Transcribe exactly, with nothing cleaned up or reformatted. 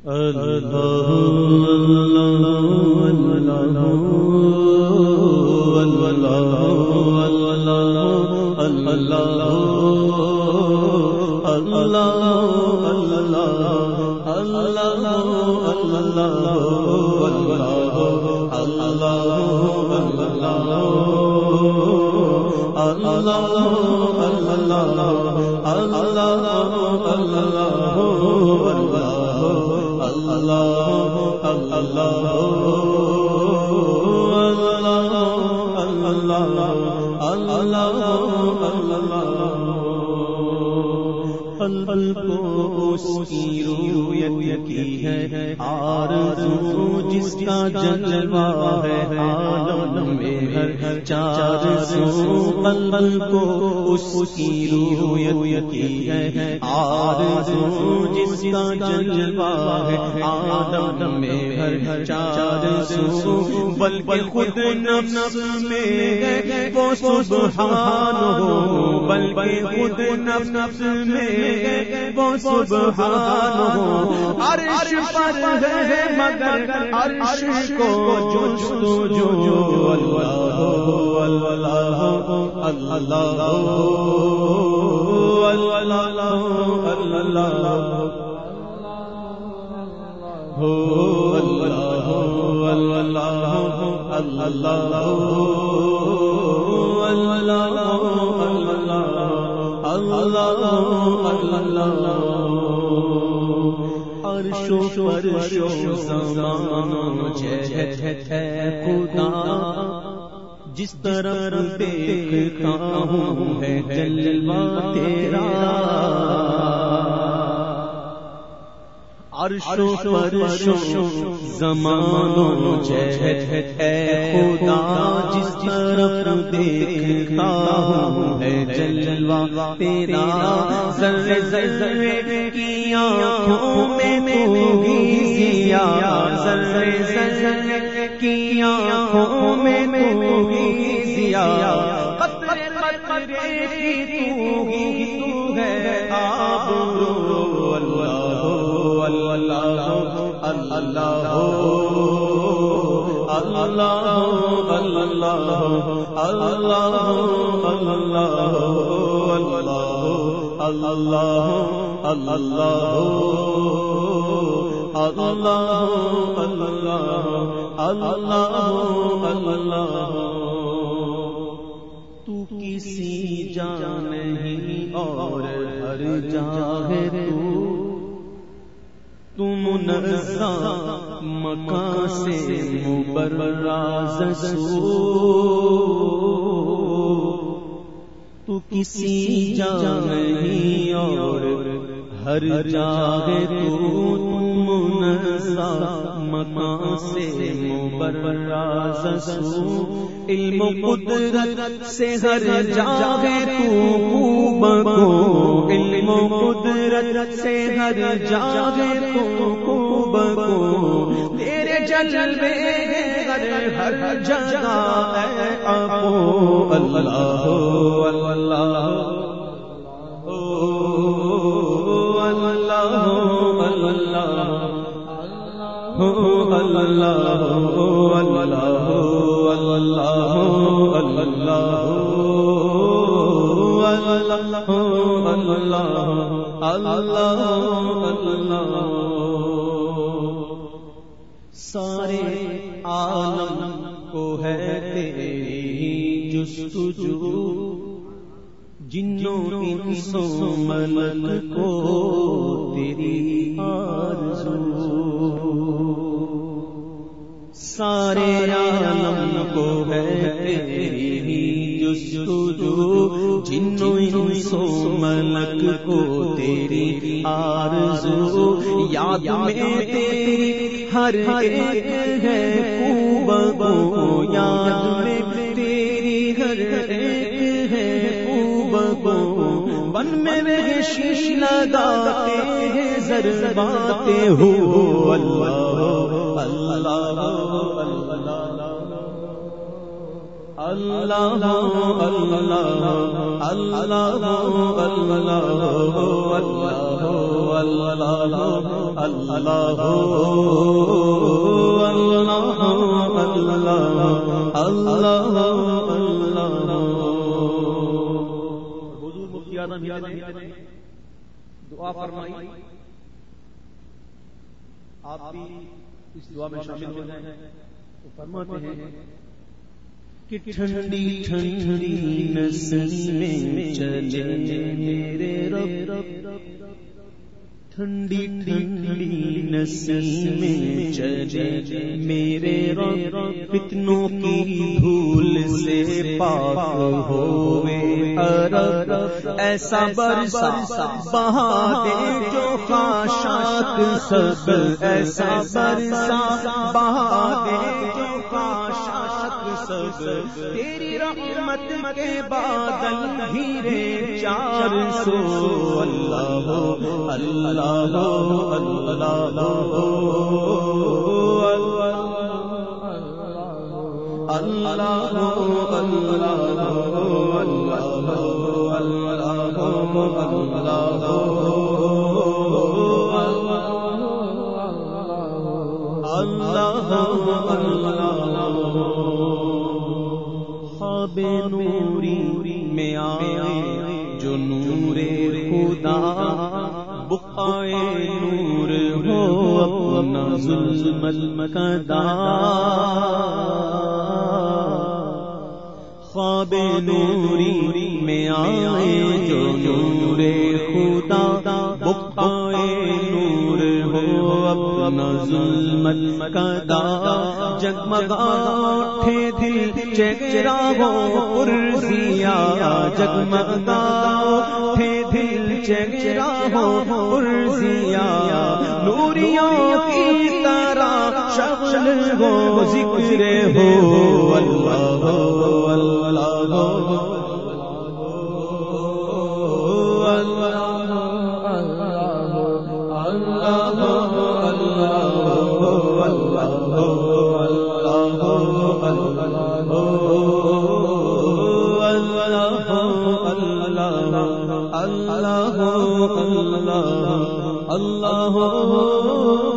قلب کو اس کی رویت کی ہے آرزو، جس کا جلوہ ہے عالم میں ہر چار سو۔ قلب کو اس کی رویت کی ہے آرزو، جس کا جلوہ ہے عالم میں ہر چار سو۔ بلکہ خود نفس میں ہے وہ سبحان ہو، بلکہ خود نفس میں وہ سبحان ہو۔ عرش پر ہے مگر عرش کو جستجو، اللہ اللہ اللہ عرش و فرش و زمان و جہت ہے خدا، جس طرف دیکھتا ہوں ہے جلوہ تیرا۔ عرش و فرش و زمان و جہت ہے خدا، جس طرف دیکھتا ہوں ہے جلوہ تیرا۔ ذرے ذرے کی آنکھوں میں تو ہی ضیا، ذرے ذرے کی آنکھوں میں تو ہی ضیا۔ قطرے قطرے کی تو ہی تو ہے آب، تو کسی جا نہیں اور ہر جا ہے تو، تم منزہ مکان سے مبرز سو۔ تو کسی جا نہیں اور ہر جگہ تو، تم منزہ مکان سے مبرز سو۔ علم و قدرت سے ہر جگہ تو خوب کو، علم و قدرت سے ہر جگہ تو خوب کو۔ تیرے جلوے ہر ہر جگہ اے آپو، اللہ اللہ سارے عالم کو ہے تیری جستجو، جنوں انسوں ملک کو تیری آرزو۔ سارے عالم کو ہے تیری جستجو، جنوں انسوں ملک کو تیری آرزو۔ یاد میں تیری ہر ایک ہے خوب کو، یاد میں تیری ہر ایک ہے خوب کو۔ بن میں وحشی لگاتے ہیں ضرباتے ہو، اللہ اللہ اللہ اللہ اللہ اللہ حضور مفتی اعظم نے دعا فرمائی، آپ بھی اس دعا میں شامل ہو جائیں تو فرماتے ہیں کہ ٹھنڈی ٹھنڈی نسیمیں چلے میرے رب، ٹھنڈی ٹھنڈی نسیمیں چلے میرے رب، فتنوں کی دھول سے پاک ہوئے عرب، ایسا برسا بہا دے جو خاشاک سب، ایسا برسا بہا دے جو خاشاک سب، تیری رحمت کے بادل گھیرے چار سو، اللہ اللہ اللہ خواب نوری میں آئے جو نور خدا، بقائے نور ہو اپنا ظلمت کدا، خواب نوری میں آئے جو نور خدا، بقائے نور ہو اپنا ظلمت کدا، جگمگا اٹھے دل چہرہ ہو پرزیا، جگمگا اٹھے دل چہرہ ہو پرزیا، نوریوں کی طرح شغل ہو ذکر ہو، اللہ اللہ اللہ اللہ اللہ